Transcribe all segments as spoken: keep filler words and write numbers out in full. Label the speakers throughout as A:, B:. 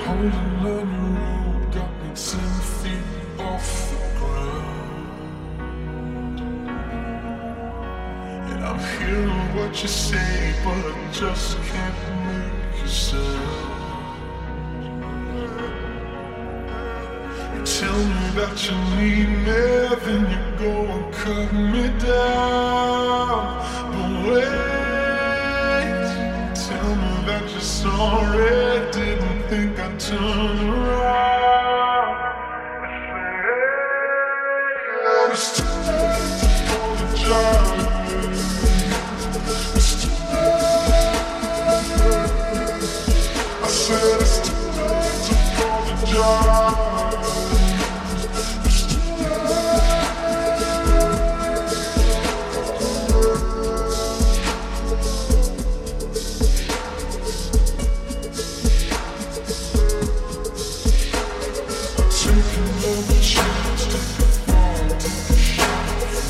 A: Holding on your rope got me ten feet off the ground, and I'm hearing what you say, but I just can't make a sound. You tell me that you need me, then you go and cut me down. But wait, tell me that you're sorry, didn't think I'd turn around. It's too late to apologize. It's too late. I said it's too late to apologize. It's too taking another chance, take a fall, take a shot.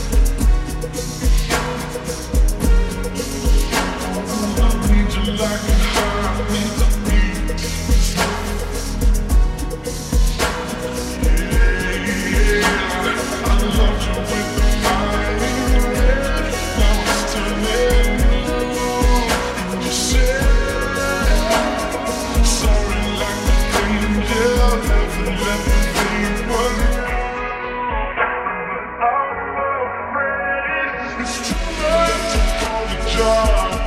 A: I need you like a heart needs a beat. Yeah, I loved you with the fire red. Now it's turning blue, and you said sorry like the angel, never let me think was you. I'm afraid it's too late to apologize.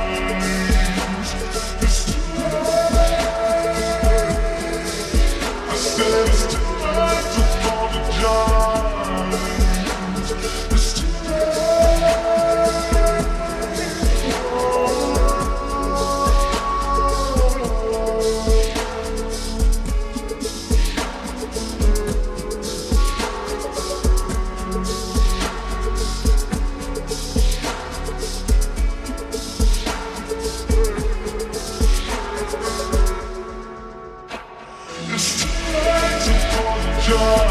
A: It's too late. I said it's too late to apologize. It's too It's too late to apologize.